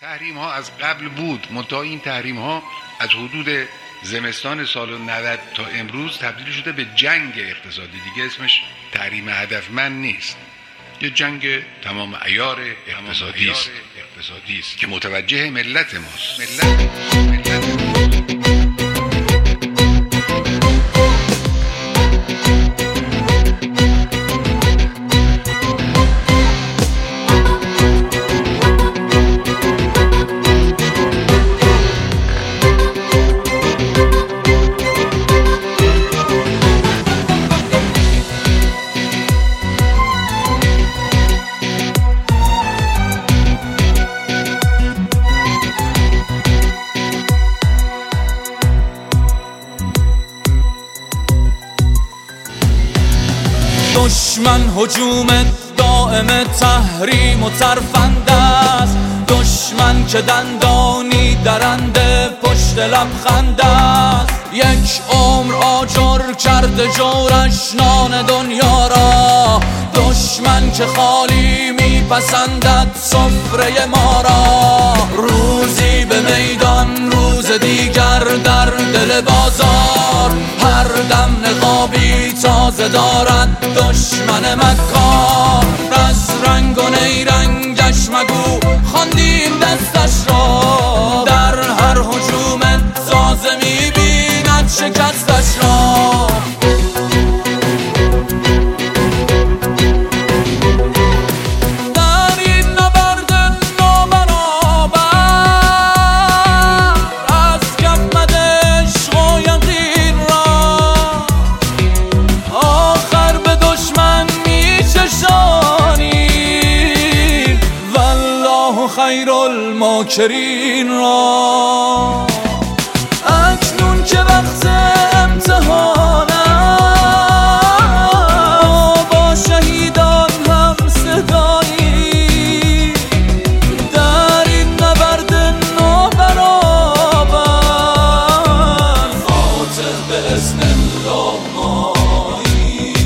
تحریم ها از قبل بود، منتها این تحریم ها از حدود زمستان سال 90 تا امروز تبدیل شده به جنگ اقتصادی. دیگه اسمش تحریم هدفمند نیست، یه جنگ تمام عیار اقتصادی است که متوجه ملت ماست. دشمن هجوم دائم تحریم و ترفند است، دشمن که دندانی درنده پشت لبخند است. یک عمر آجر کرده جورش نان دنیا را، دشمن که خالی میپسندد سفره ما را. روزی به میدان، روز دیگر در دل بازار، هر دم نقابی تازه دارد دشمن مکار. از رنگ و نیرنگش مگو خواندیم دستش را، در هر هجوم تازه میبیند شکستش را. خیر الماکرین را اکنون که وقت امتحان است، با شهیدان هم صدایی در این نبرد نابرابر. فاتح باذن الله مایی.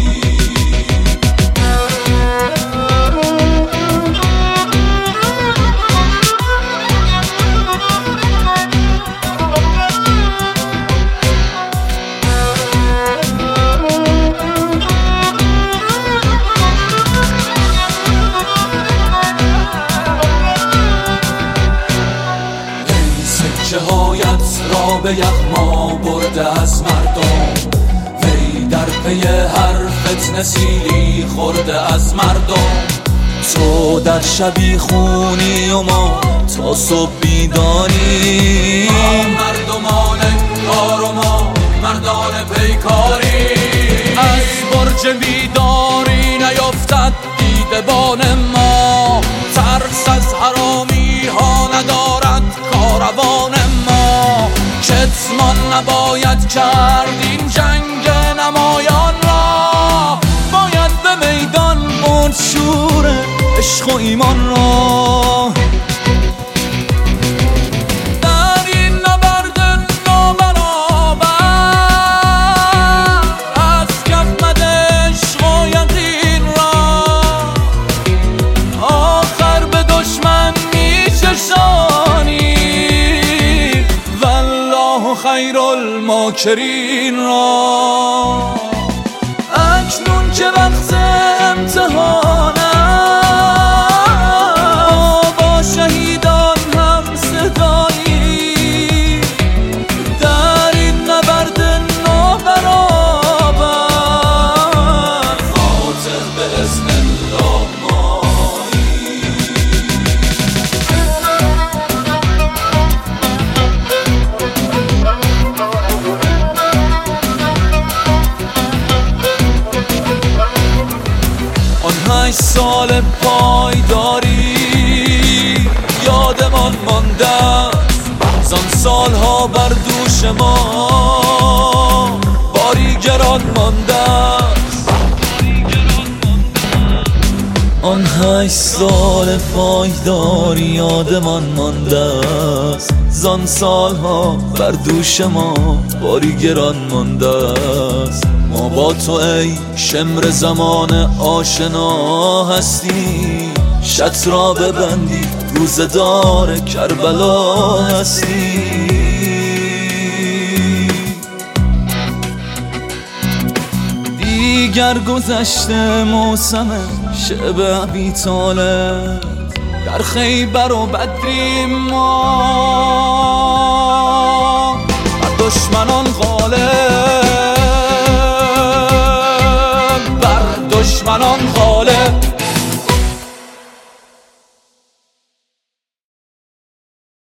هایت را به یغما برده از مردم، وی در پی هر فتنه سیلی خورده از مردم. تو در شبی خونی و ما تا صبح بیداری، مردمان کار و ما مردان پیکاری. از برج بیداری نیفتد دیدبان ما، ترس از حرامی ها ندارد کاروان ما. کتمان نباید کرد این جنگ نمایان را، باید به میدان برد شور عشق و ایمان را. در این نبرد نابرابر از کف مد عشق و یقین را، آخر به دشمن میچشانی والله خیر الماکرین را. اکنون که وقت امتحان است، با شهیدان هم صدایی در این نبرد نابرابر. فاتح باذن الله مایی. آن 8 سال پایداری یادمان مانده است، زان سالها بر دوش ما باری گران مانده است. آن 8 سال پایداری یادمان مانده است، زان سالها بر دوش ما باری گران مانده است. ما با تو ای شمر زمان آشنا هستیم، شط را ببندی روزدار کربلا هستی. دیگر گذشته موسم شب ابی طالب، در خیبر و بدریم ما بر دشمنان